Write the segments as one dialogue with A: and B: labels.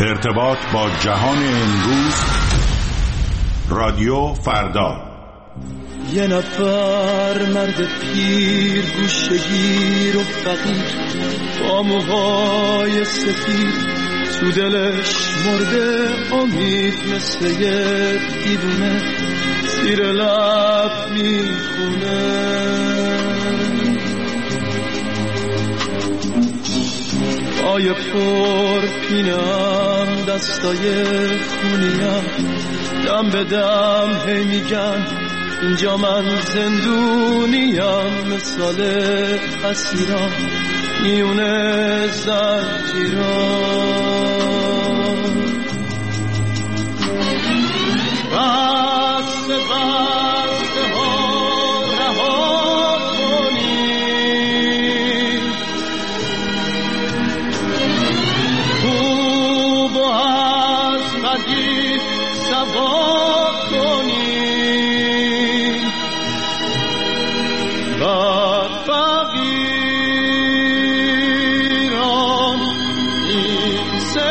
A: ارتباط با جهان امروز، رادیو فردا.
B: یه نفر مرد پیر گوشه‌گیر و فقیر با موهای سفید، تو دلش مرده امید مثل یه دیوونه، زیر لب میخونه. پای پر پینم، دستای خونیم، دم به دم هی میگن اینجا من زندونیم، مثال اسیران میونه زنجیران. بسته بسته ها رها کنیم، خوب و از بدی سوا کنیم، بد فقیران این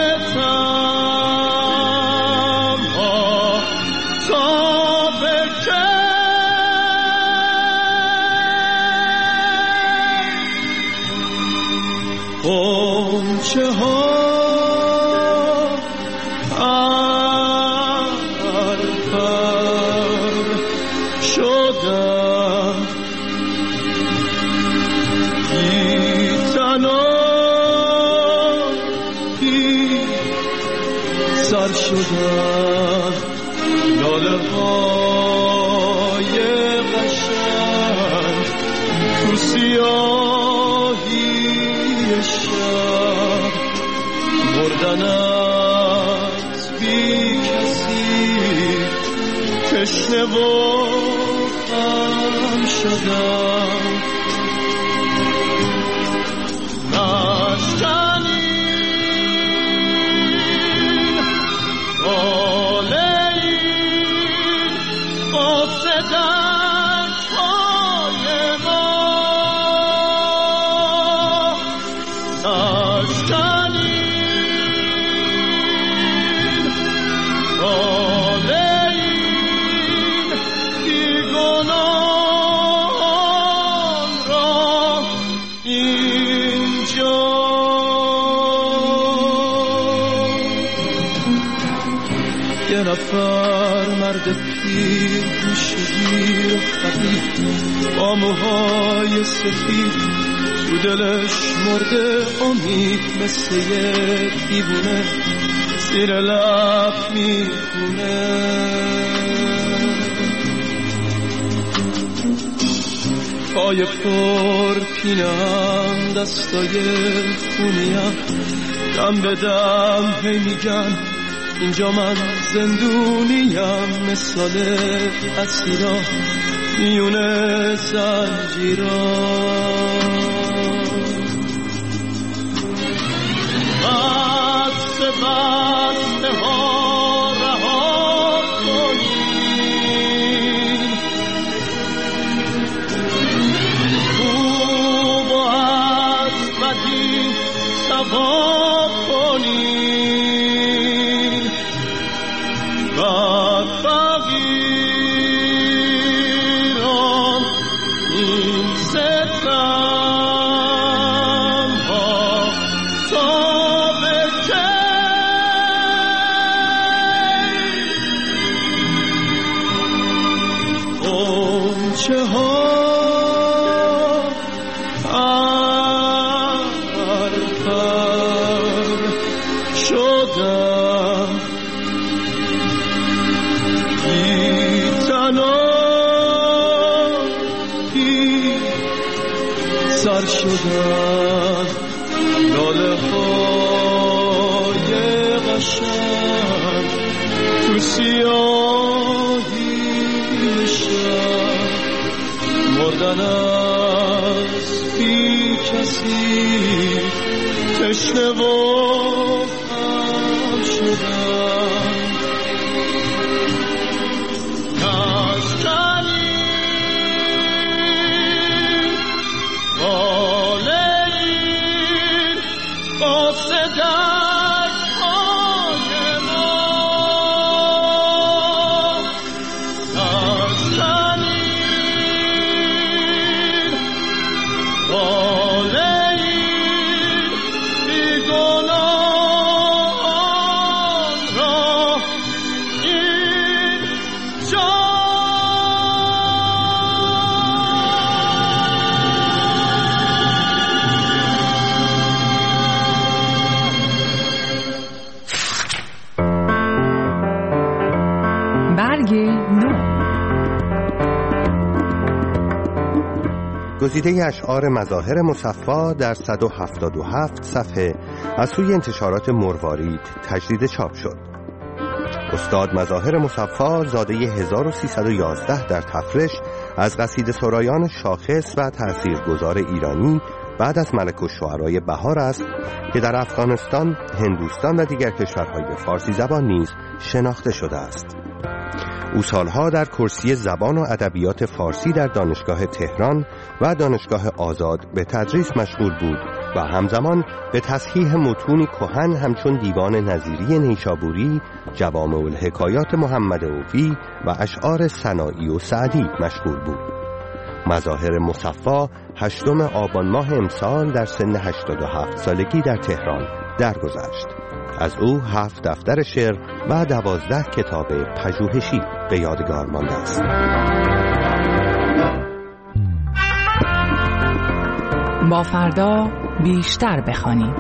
B: ستم ها تا به که غنچه ها شدن، لاله های قشنگ تو سیاهی شب، مردن از بی کسی، تشنه و غم شدن. یه نفر مرد پیر گوشه‌گیر و فقیر با موهای سفید، تو دلش مرده امید مثل یه دیوونه، زیر لب میخونه. پای پر پینم، دستای خونیم، دم به دم هی میگن اینجا من زندونیم، مثال اسیرا میونه زنجیران. بسته بسته ها رها کنیم، خوب و از بدی سوا کنیم، بد فقیران این ستم ها تا به که غنچه ها پرپر شدن، سر شدن، لاله های قشنگ تو سیاهی شب، مردن از بی کسی، تشنه و غم شدن.
C: صدای برگزیده اشعار مظاهر مصفا در 177 صفحه از سوی انتشارات مروارید تجدید چاپ شد. استاد مظاهر مصفا زاده 1311 در تفرش از قصیده سرایان شاخص و تاثیرگذار ایرانی بعد از ملک الشعرای بهار است که در افغانستان، هندوستان و دیگر کشورهای فارسی زبان نیز شناخته شده است. او سالها در کرسی زبان و ادبیات فارسی در دانشگاه تهران و دانشگاه آزاد به تدریس مشغول بود و همزمان به تصحیح متونی کهن همچون دیوان نظیری نیشابوری، جوامع الحکایات محمد عوفی و اشعار سنایی و سعدی مشغول بود. مظاهر مصفا 8 آبان ماه امسال در سن 87 سالگی در تهران درگذشت. از او 7 دفتر شعر و 12 کتاب پژوهشی به یادگار مانده است.
D: با فردا بیشتر بخوانیم.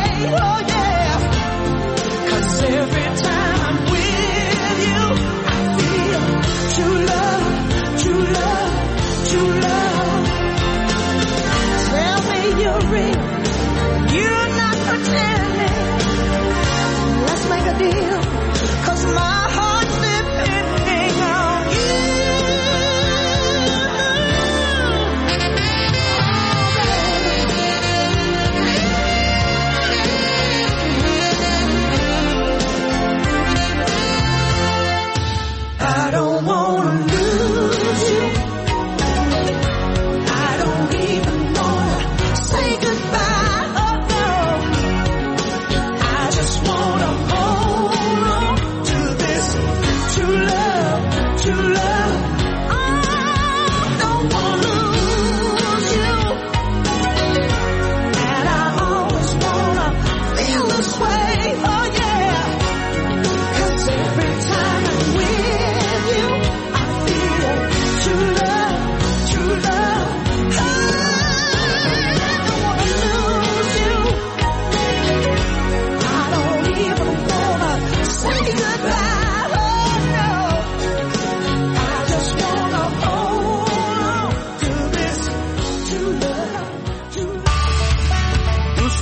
E: Every time I'm with you, I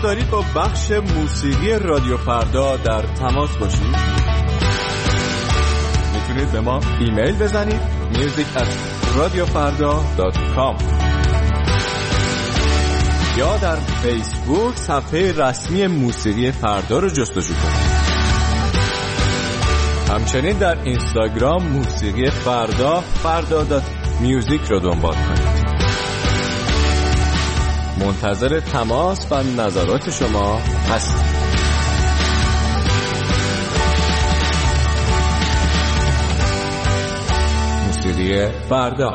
E: دارید با بخش موسیقی رادیو فردا در تماس باشید؟ میتونید به ما ایمیل بزنید music@radiofarda.com یا در فیسبوک صفحه رسمی موسیقی فردا رو جستجو کنید. همچنین در اینستاگرام موسیقی فردا.music رو دنبال کنید. منتظر تماس و نظرات شما هستیم. موسیقی فردا.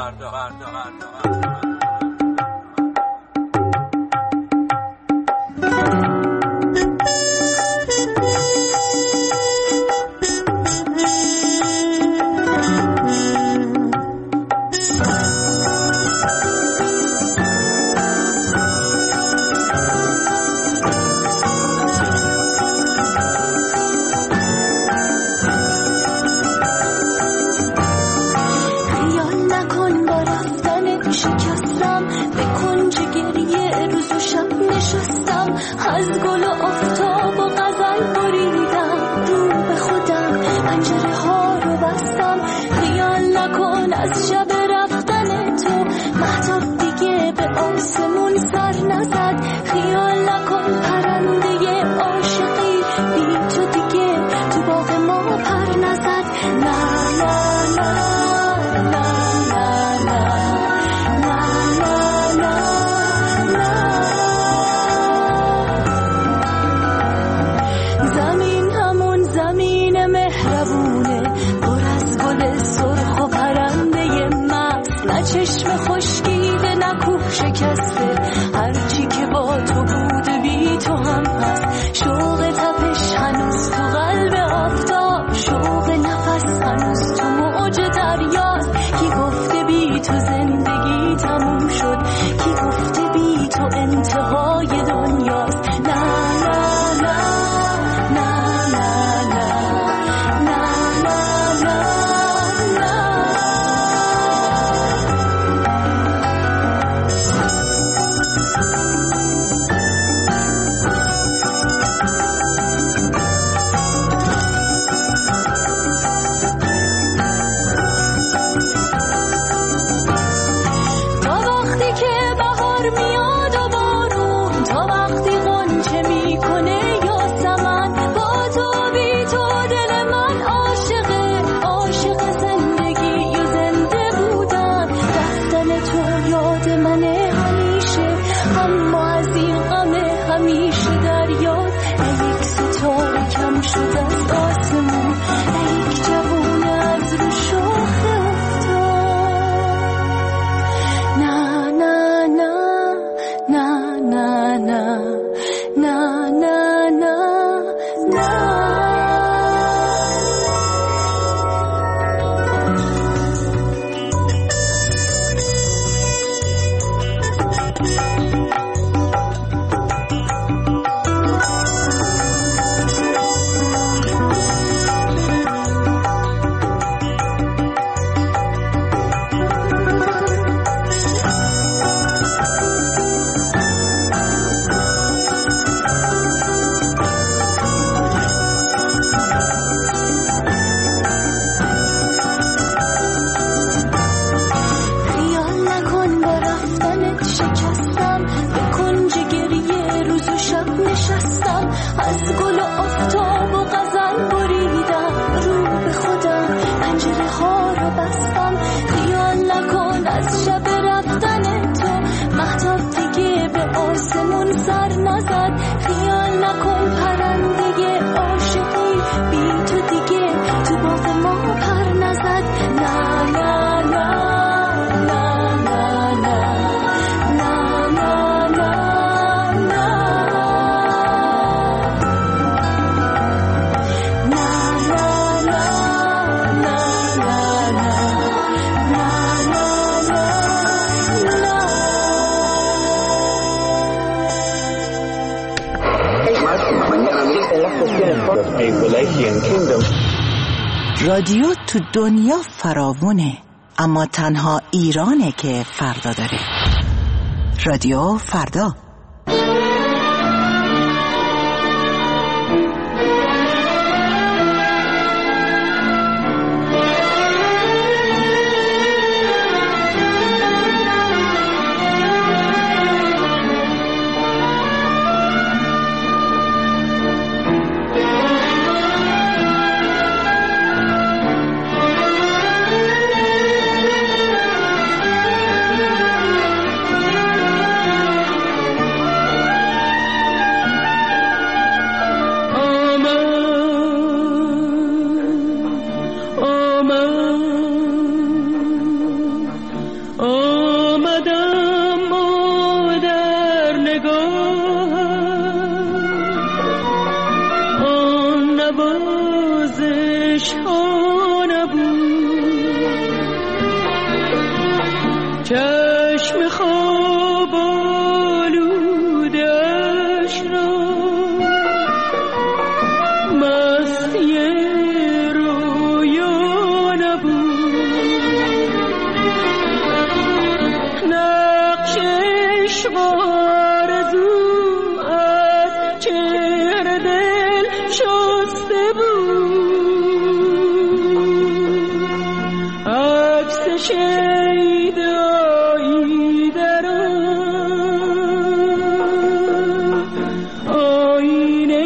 F: از گل و آفتاب و غزل بریدم، رو به خودم پنجره ها رو بستم. خیال نکن از شب رفتن تو مهتاب دیگه به آسمون سر نزد. خیال نکن پرنده عاشقی بی تو دیگه تو باغ ما پر نزد. نه نه نه نه نه نه نه نه. زمین همون زمین مهربونه، پر از گل سرخ و پرنده مست. نه چشم خشکیده نه کوه شکسته، هرچی که با تو بوده بی تو هم هست. شوق تپش هنوز تو قلب آفتاب، شوق نفس هنوز تو موج دریاست. کی گفته بی تو زندگی تموم شد، کی گفته بی تو انتهای دنیاست. نه نه نه نه نه نه نه نه نه. تا وقتی که بهار میاد و بارون، تا وقتی غنچه میکنه یاسمن، با تو بی تو دل من عاشقه، عاشق زندگی و زنده بودن. رفتن تو یاد منه همیشه، اما از این غم همیشه دریاد. نه یک ستاره کم شد از آسمون، نه یک جوونه از رو شاخه افتاد. نه نه نه نه نه نه نه نه نه نه. خیال نکن با رفتنت شکستم، به کنج گریه روز و شب نشستم. از گل و آفتاب و غزل بریدم، رو به خودم پنجره ها رو بستم. خیال نکن از شب رفتن تو مهتاب دیگه به آسمون سر نزد. خیال نکن پرنده عاشقی بی تو دیگه تو باغ ما پر نزد. نه نه نه نه نه نه نه نه نه نه.
G: رادیو تو دنیا فراوونه، اما تنها ایرانه که فردا داره. رادیو فردا.
B: نوازش ها نبود، چشم خواب آلودش را مستی رویا نبود، نقشش آرزو از چهره دل شسته بود، عکس شیدایی در آینه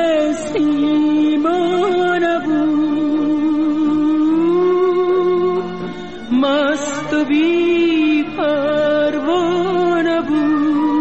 B: سیما نبود، مست و بی پروا نبود.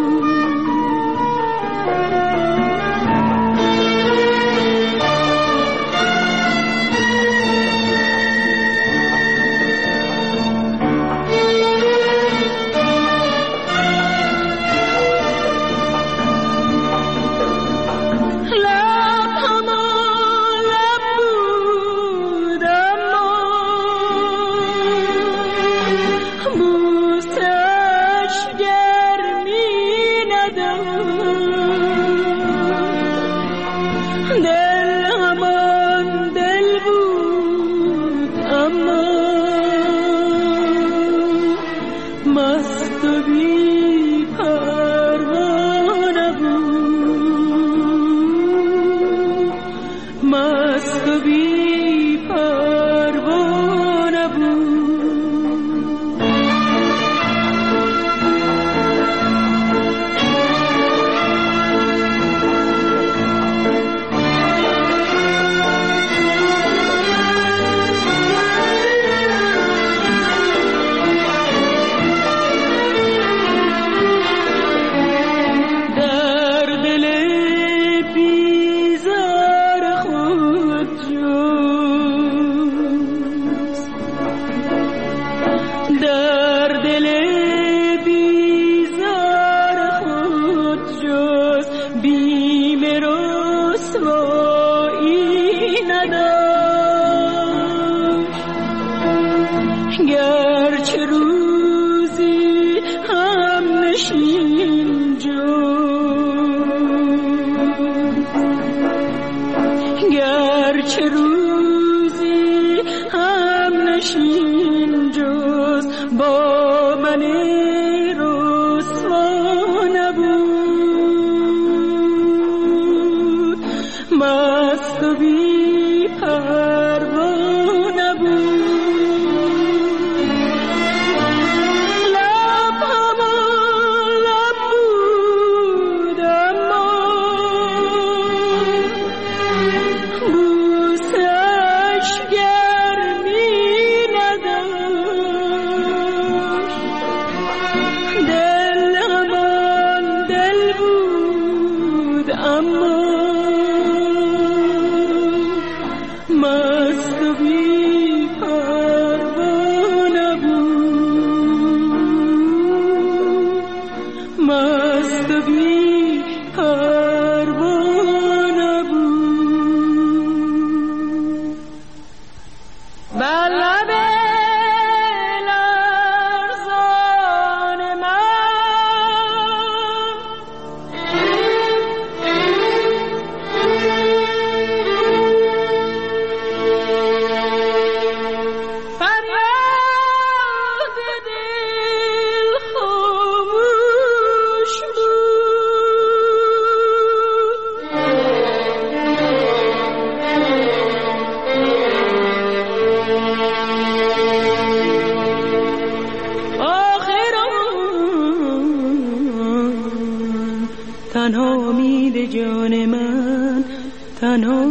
B: تنها امید جان من تنها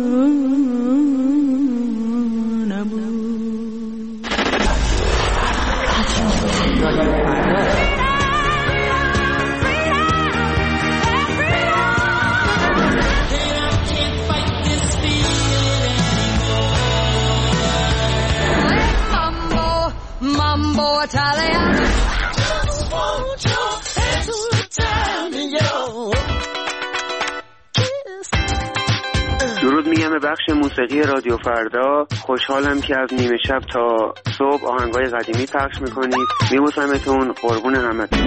B: نبود.
F: Mambo Italian.
H: درود میگم به بخش موسیقی رادیو فردا. خوشحالم که از نیمه شب تا صبح آهنگای قدیمی پخش میکنید. میبوسمتون، قربون همتون.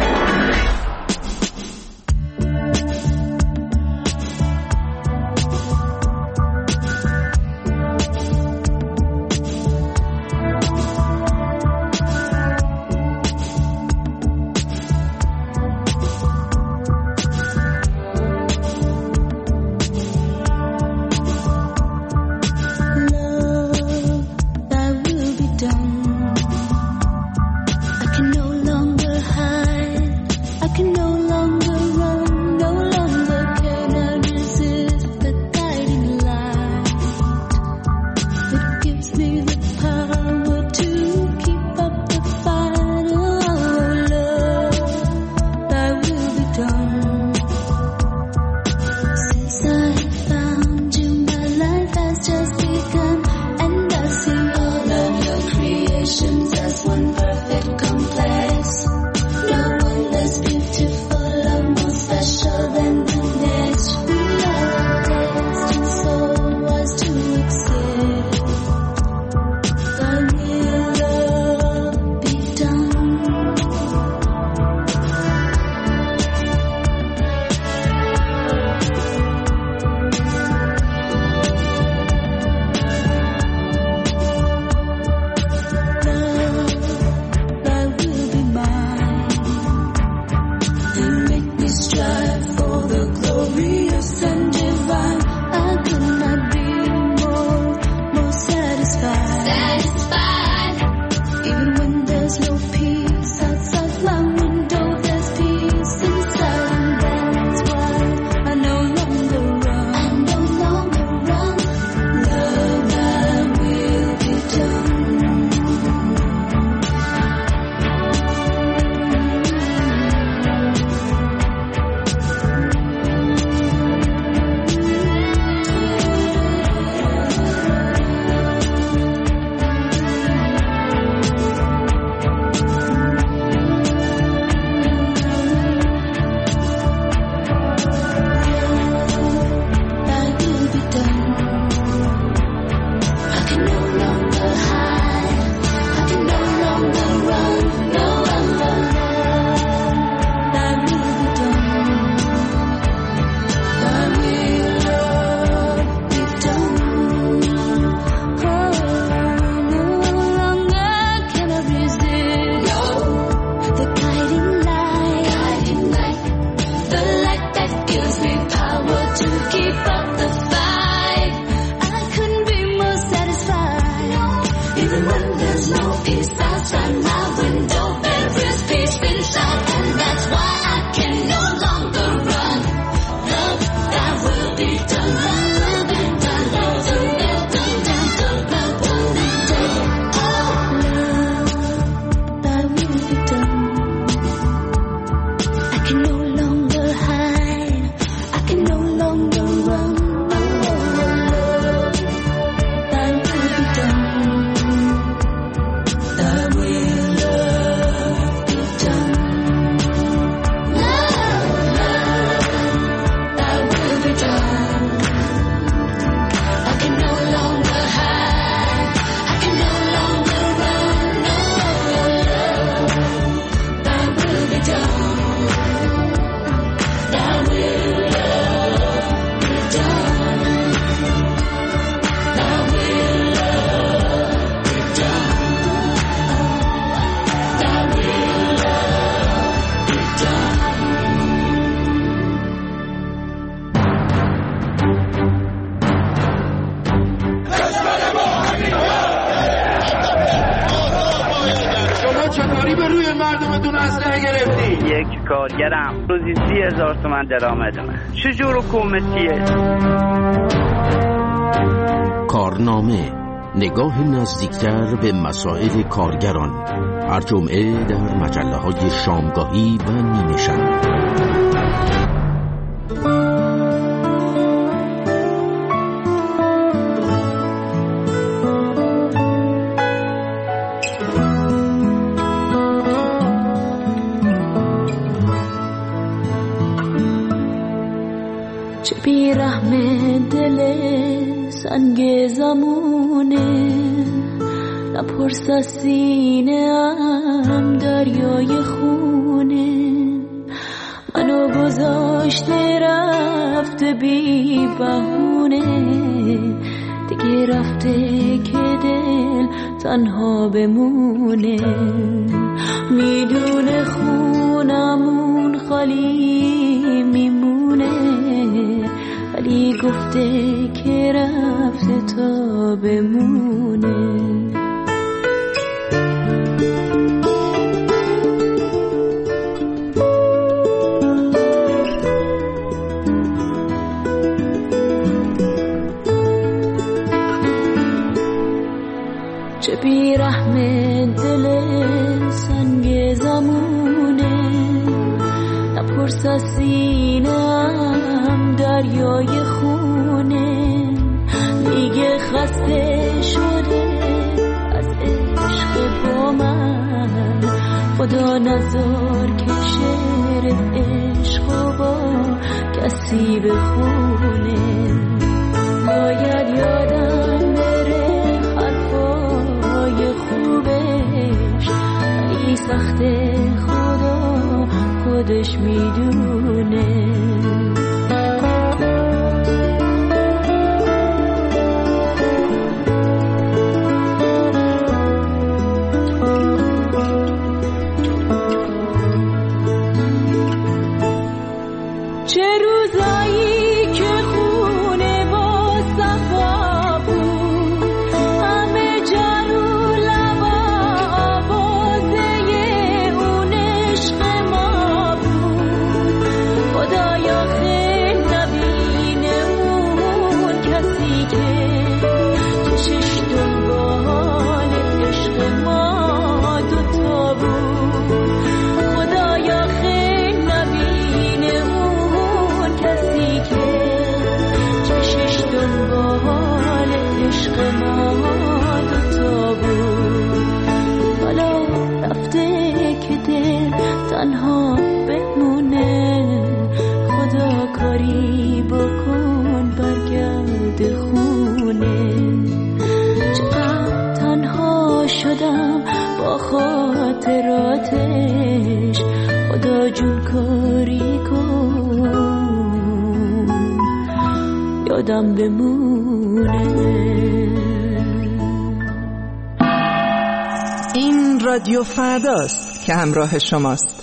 I: یک کارگرم روزی 30,000 تومان درآمدمه. چجور حکومتیه؟
J: کارنامه، نگاه نزدیکتر به مسائل کارگران، هر جمعه در مجله‌های شامگاهی و نیمه شب.
F: چه بیرحم دل سنگ زمونه، نپرس از سینه ام دریای خونه، منو گذاشته رفته بی بهونه، دیگه رفته که دل تنها بمونه، میدونه خونمون خالی میمونه، ولی گفته که رفته تا بمونه. چه بیرحم دل سنگ زمونه، نپرس از سینه‌ام دریای خونه، میگه خسته شده از عشق با من، خدا نذار که شعر عشق با کسی بخونه، باید یادم بره خوبش، ولی سخت خدا خودش میدونه. چه روزایی که خونه با صفا بود، همه جارو لبا آوازه اون عشق ما بود، خدایا خیل نبینه اون کسی که چشش دنبال عشق ما دوتا بود، خدایا خیل نبینه اون کسی که چشش دنبال عشق ما دوتا بود، حالا رفته که دل تنها بمونه، خدا کاری بکن برگرد خونه، چقدر تنها شدم با خاطراتش، خدا جون کاری کن یادم بمونه.
D: این رادیو فرداست که همراه شماست.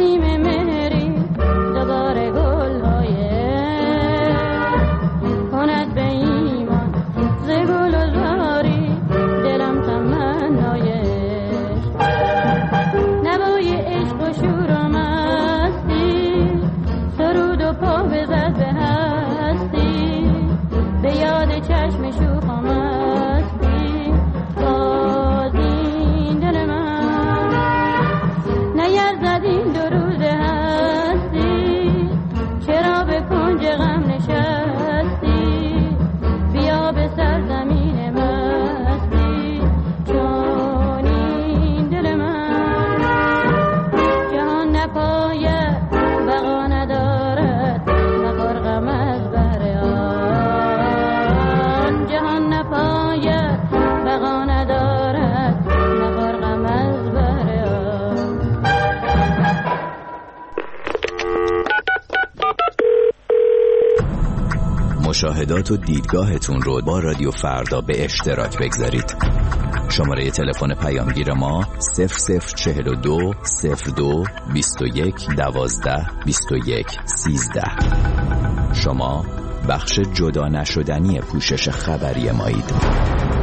F: نسیم مهری دوباره گل‌های کند به ایمان ز گل و زاری دلم تمنای نوای عشق و شور و مستی سرود و پا بزد به هستی به یاد چشم شوخ و مستی باز این دل من نیرزد این دو روز هستی چرا به کنج غم نشستی بیا به سرزمین مستی چون این دل من جهان نپاید بقا ندارد مخور غم از بهر آن جهان نپاید بقا ندارد مخور غم از بهر آن.
K: مشاهدات و دیدگاهتون رو با رادیو فردا به اشتراک بگذارید. شماره تلفن پیامگیر ما 0042 02 21 12 21 13. شما بخش جدا نشدنی پوشش خبری مایید.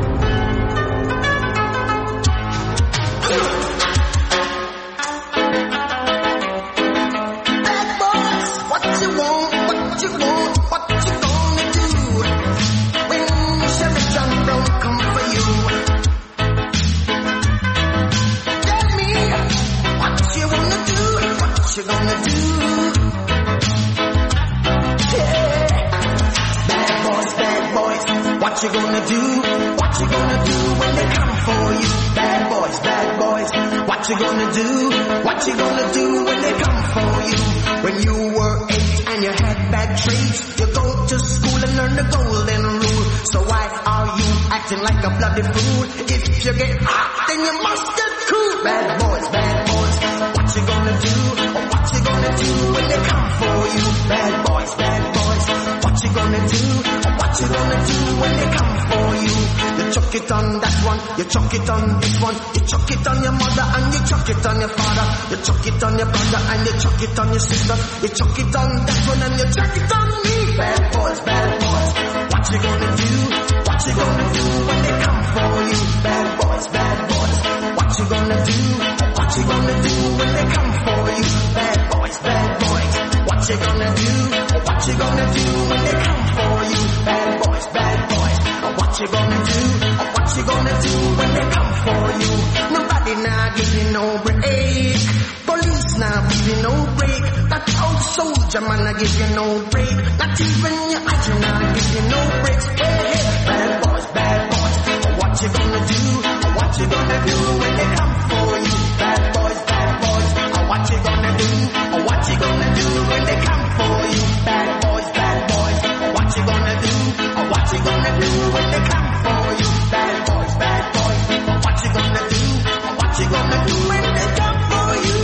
L: What you gonna do? What you gonna do when they come for you? Bad boys, bad boys. What you gonna do? What you gonna do when they come for you? When you were 8 and you had bad traits, you go to school and learn the golden rule. So why are you acting like a bloody fool? If you get hot, then you must get cool. Bad boys, bad boys. What you gonna do? Or what you gonna do when they come for you? Bad boys, bad boys. What you gonna do? Or what you gonna do when they come for you? You chuck it on that one, you chuck it on this one, you chuck it on your mother and you chuck it on your father, you chuck it on your brother and you chuck it on your sister, you chuck it on that one and you chuck it on me. Bad boys, bad boys. What you gonna do? What you gonna do when they come for you? Bad boys, bad boys. What you gonna do? What you gonna do when they come for you? Bad boys, bad boys. What you gonna do? What you gonna do when they come for you? Bad boys, bad boys. What you gonna do? What you gonna do when they come for you? Nobody now give you no break. Police now give you no break. That old soldier man I give you no break. Not even your idol now give you no breaks. Hey, hey, bad boys, bad boys. What you gonna do? What you gonna do when they come for you? Bad boys, bad boys. What you gonna do? What you gonna do when they come for you? Bad boys, bad boys. What you gonna do? What you gonna do when they come for you? Bad boys, bad boys. What you gonna do? What you gonna do when they come for you?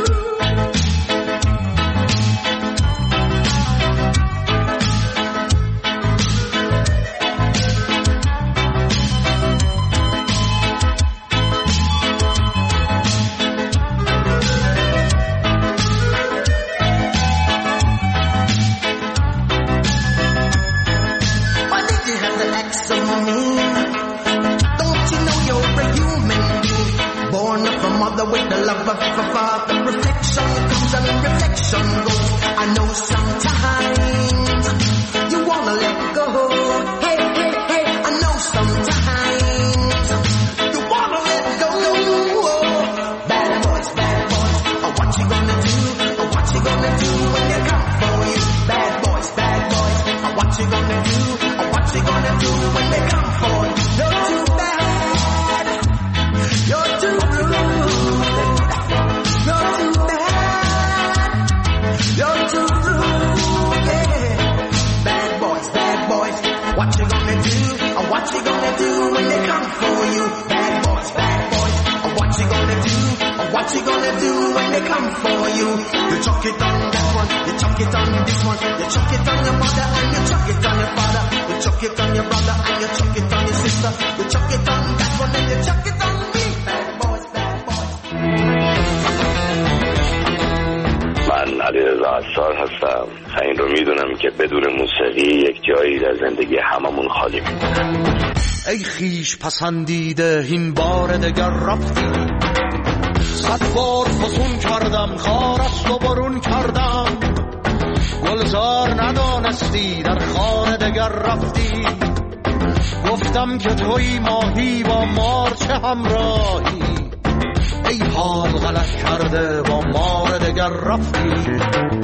L: With the love of a father, reflection comes and reflection goes. I know sometimes you wanna let go. Hey, hey, hey, I know sometimes you wanna let go. Bad boys, bad boys. What you gonna do? What you gonna do when they come for you? Bad boys, bad boys. What you gonna do? What you gonna do when they come for you? You're too bad. You're too rude. What you gonna do? What you gonna do when they come for you? Bad boys, bad boys. What you gonna do? What you gonna do when they come for you? You chuck it on that one, you chuck it on this one, you chuck it on your mother and you chuck it on your father, you chuck it on your brother and you chuck it on your sister, you chuck it on that one and you chuck it on me. Bad boys, bad boys.
M: علیرضا عصار هستم. این رو میدونم که بدون موسیقی یک جایی در زندگی هممون خالی میمونه.
L: ای خیش پسندیده این بار دگر رفتی، 100 بار فسون کردم خارست و برون کردم، گلزار ندانستی در خانه دگر رفتی، گفتم که توی ماهی با مار چه همراهی، ای حال غلط کرده با مار دگر رفتی.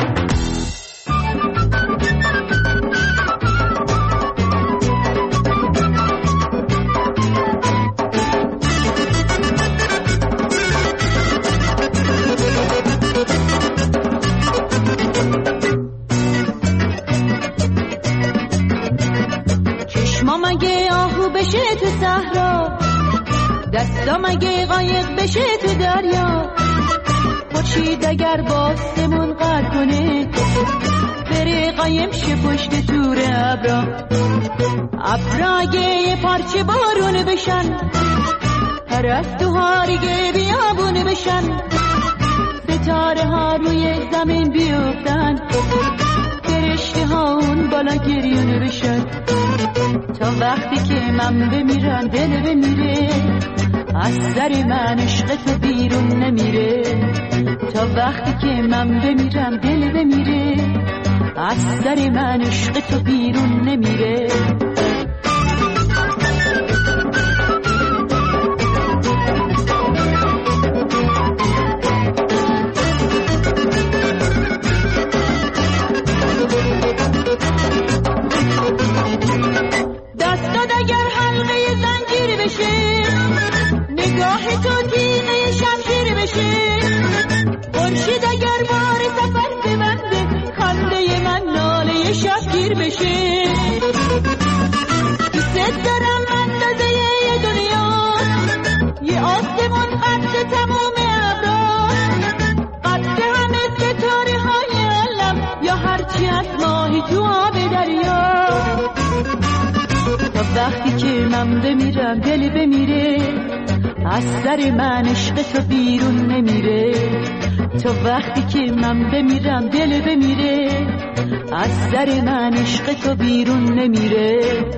F: تو صحرا، دستا مگه قایق بشه تو دریا، خورشید اگر باسمون غر کنه بره قایم شه پشت تور ابرا، ابرا اگه یه پارچه بارون بشن، پرستوها دیگه بیابون بشن، ستاره ها روی زمین بیفتن، فرشته ها اون بالا گریون بشن، تا وقتی که من بمیرم دل بمیره، از سر من عشق تو بیرون نمیره، تا وقتی که من بمیرم دل بمیره، از سر من عشق تو بیرون نمیره. وقتی که من بمیرم دل بمیره، از سر من عشق تو بیرون نمیره، تا وقتی که من بمیرم دل بمیره، از سر من عشق تو بیرون نمیره.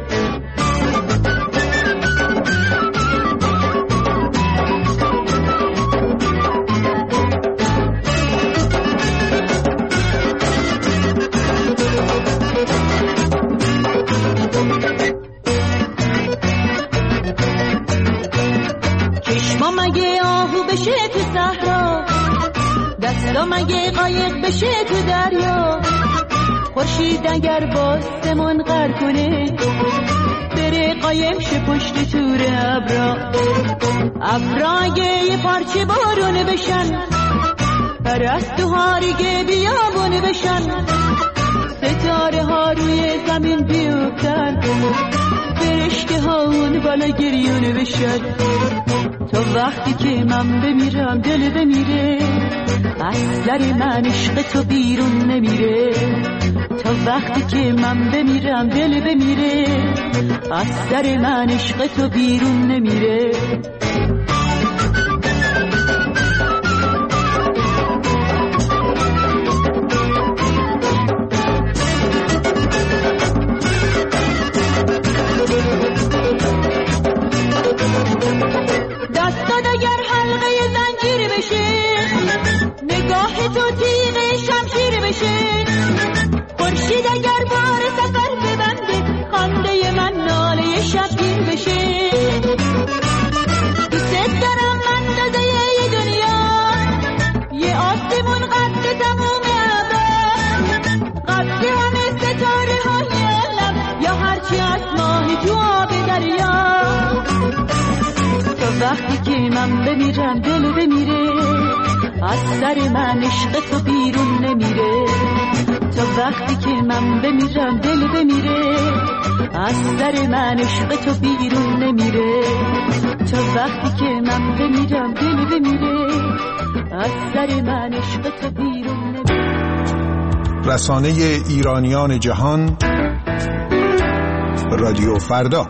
F: مگه قایق بشه تو دریا، خورشید اگر باسمون غر کنه بره قایم شه پشت تور ابرا، ابرا اگه یه پارچه بارون بشن، پرستوها دیگه بیابون بشن، ستاره ها روی زمین بیفتن، فرشته ها اون بالا گریون بشن، تا وقتی که من بمیرم دل بمیره، از سر من عشق تو بیرون نمیره، تا وقتی که من بمیرم دل بمیره، از سر من عشق تو بیرون نمیره. دستات اگر حلقه زنجیر بشه، نگاه تو تیغ شمشیر بشه، خورشید اگر بار سفر ببنده، خنده من ناله شبگیر بشه، دوست دارم اندازه یه دنیا، یه آسمون قد تموم ابر، قد همه ستاره های عالم، یا هرچی از ماهی تو آب دریا، تا وقتی که من بمیرم دل بمیره، از سر من عشق تو بیرون نمیره، تا وقتی که من بمیرم دل بمیره، از سر من عشق تو بیرون نمیره، تا وقتی که من بمیرم دل بمیره، از سر من عشق تو بیرون نمیره.
A: رسانه ایرانیان جهان، رادیو فردا.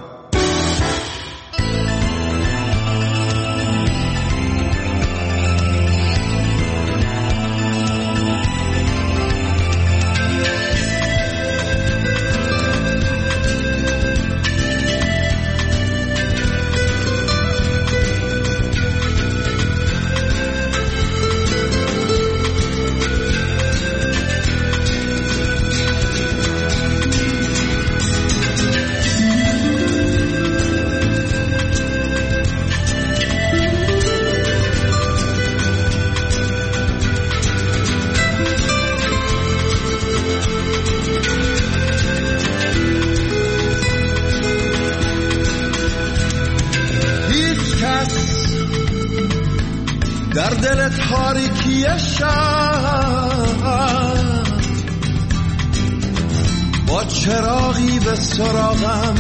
L: با چراغی به سراغم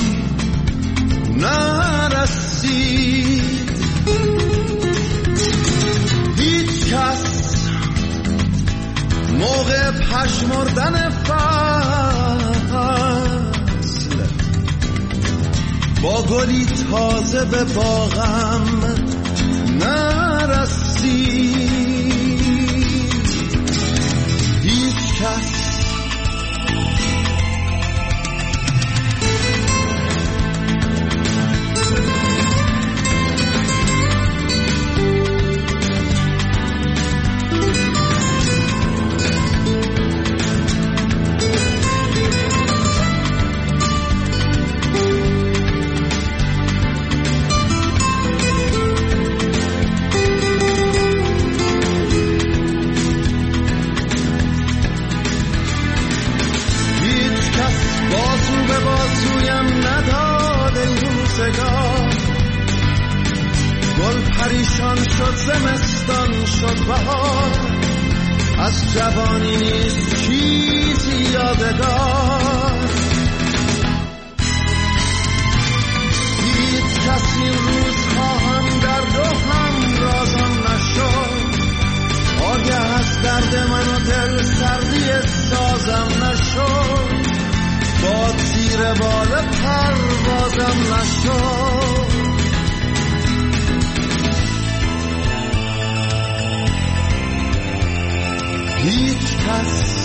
L: نرسید. هیچ کس موقع پژمردن فصل با گلی تازه به باغم نرسید. هیچ کس گل پریشان شد، زمستان شد بهار، از جوانی نیست چیزی یادگار. هیچ کسی این روزها هم درد و هم رازم نشد، آگه از درد من و دل سردی سازم نشد، باد زیر بال پروازم نشد. هیچ کس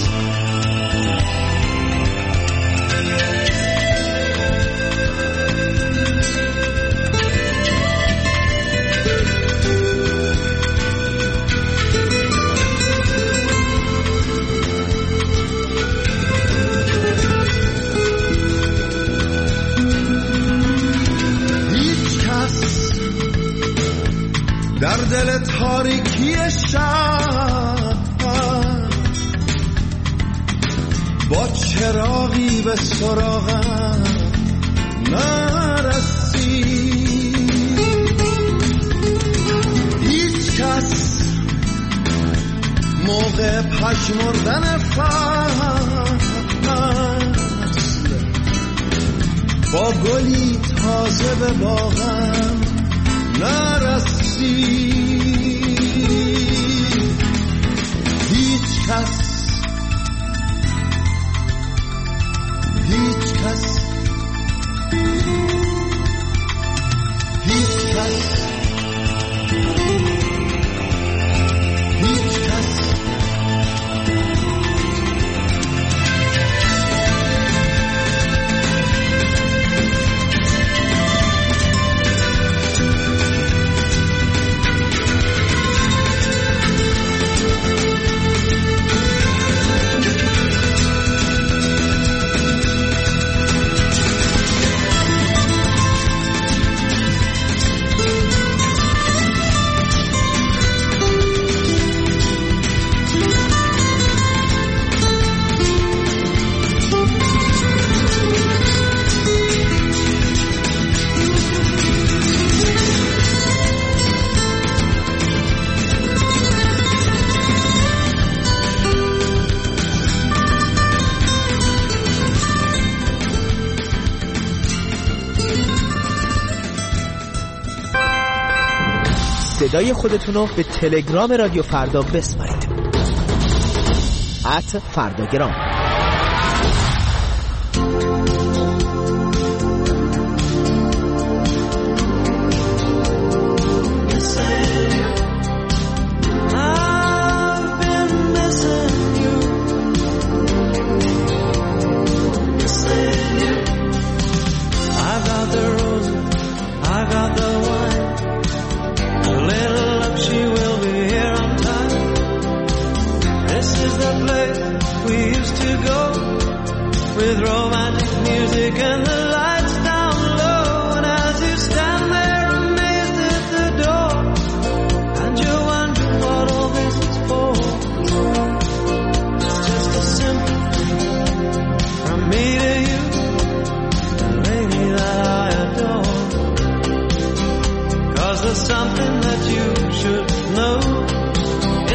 L: در دل تاریکی شب با چراغی به سراغم نرسید. هیچ کس موقع پژمردن فصل با گلی تازه به باغم نرسید. هیچ کس هیچ کس هیچ کس هیچ کس
N: صدای خودتون رو به تلگرام رادیو فردا بسپارید. @فرداگرام.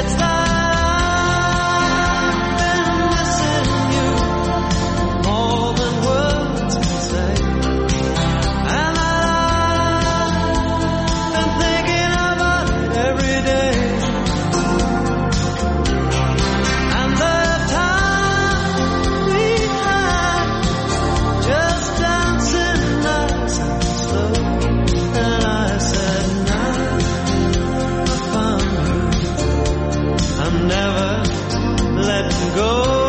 L: More never letting go.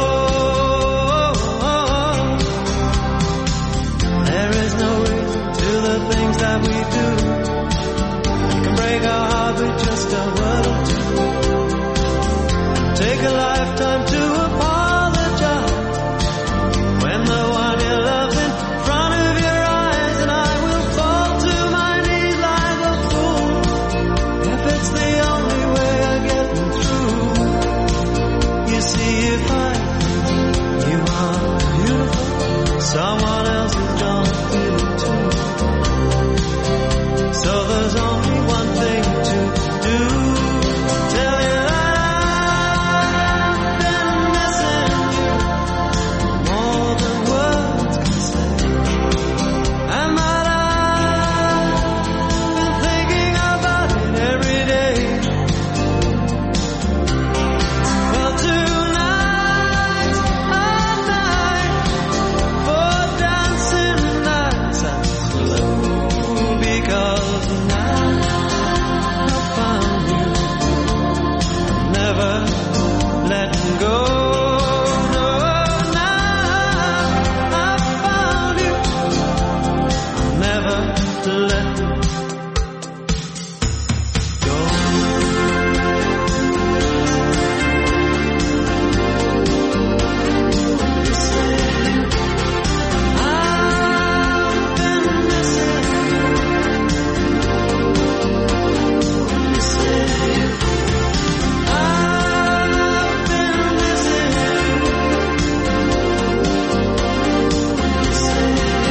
L: There is no reason to the things that we do. We can break our heart with just a word or two. Take a lifetime to apologize when the one you love in front of your eyes, and I will fall to my knees like a fool if it's the only way of getting through. You see, if you are beautiful, someone else is gonna feel it too. So there's only one thing to do. Tell you I've been missing you more than words can say, and that I've been thinking about it every day. Well, tonight's our night for dancing nights and slow, because now I found you, never letting go. No, now I found you, never letting go. You say I've been missing you. You say I've been missing you. You say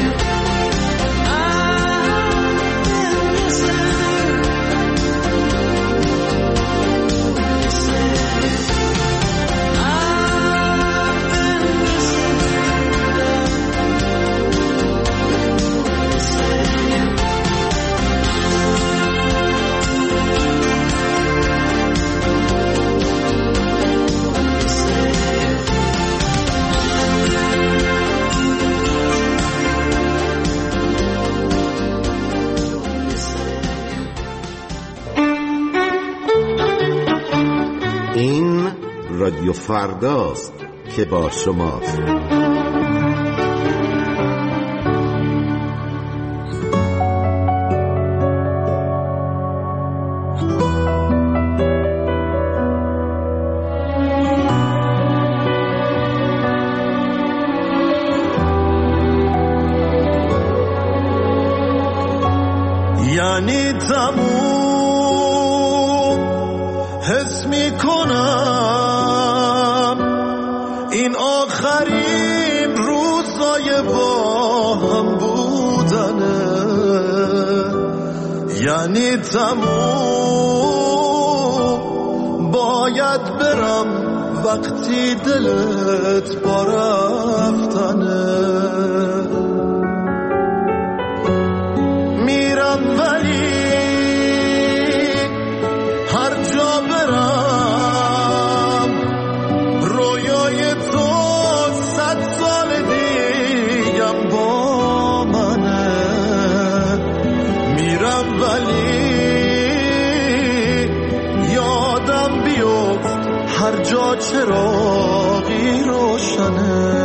O: این رادیو فرداست که با شماست.
L: یعنی تموم حس میکنم این آخرین روزای با هم بودنه. یعنی تموم باید برم وقتی دلت با رفتنه. میرم ولی هر جا برم رویای تو 100 سال دیگم با منه. میرم ولی یادم بیفت هر جا چراغی روشنه.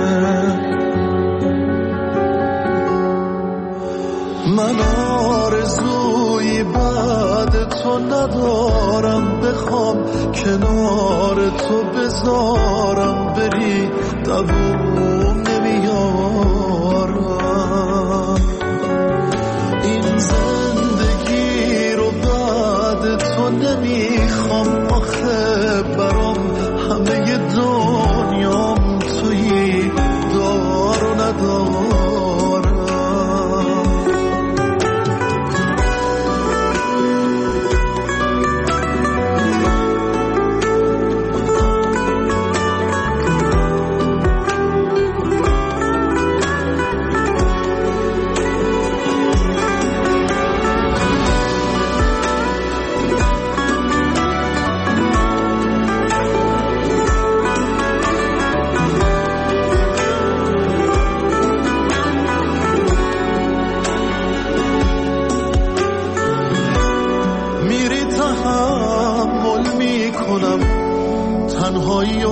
L: من آرزویی بعد تو ندارم، بخوام کنار تو بذارم بری دووم نمیارم. این زندگی رو بعد تو نمیخوام، آخه برام همه دنیام تویی دار و ندارم.
P: تنهایی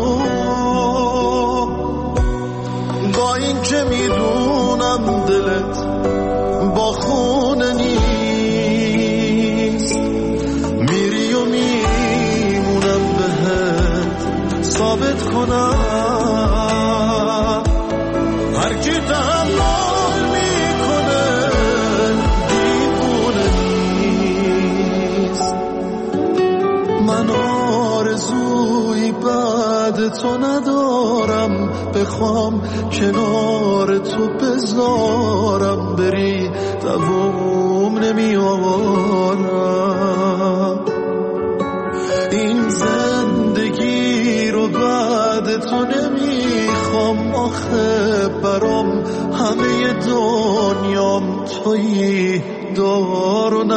P: با این که میدونم دلت با خونه نیست، میری و میمونم بهت ثابت کنم هر کی تحمل میکنه دیوونه نیست. من آرزوی بعد تو ندارم، بخوام کنار تو بذارم بری دوام نمیارم. این زندگی رو بعد تو نمیخوام، آخه برام همه دنیام تویی، دار و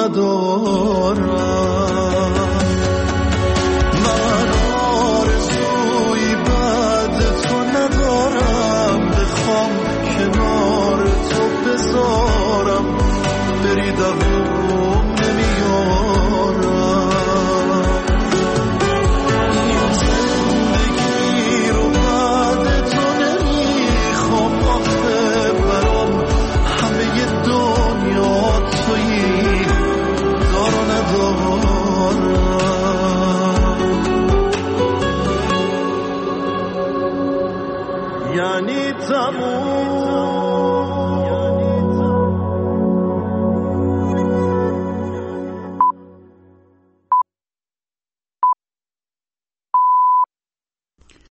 P: ندارم. من آرزوی بعد تو ندارم، بخوام کنار تو بذارم بری دوام نمیارم. این زندگی رو بعد تو نمیخوام، آخه برام همه دنیا تویی، دار و ندارم. یعنی تموم